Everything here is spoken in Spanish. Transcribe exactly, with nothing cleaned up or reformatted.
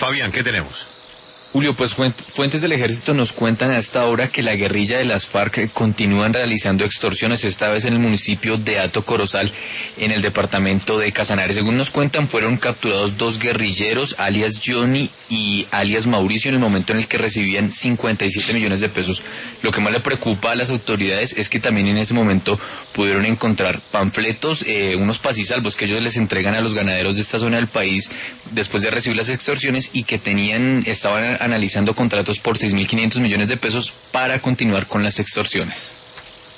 Fabián, ¿qué tenemos? Julio, pues fuentes del ejército nos cuentan a esta hora que la guerrilla de las FARC continúan realizando extorsiones, esta vez en el municipio de Hato Corozal, en el departamento de Casanare. Según nos cuentan, fueron capturados dos guerrilleros, alias Johnny y alias Mauricio, en el momento en el que recibían cincuenta y siete millones de pesos. Lo que más le preocupa a las autoridades es que también en ese momento pudieron encontrar panfletos, eh, unos pasisalvos que ellos les entregan a los ganaderos de esta zona del país después de recibir las extorsiones, y que tenían, estaban analizando contratos por seis mil quinientos millones de pesos para continuar con las extorsiones.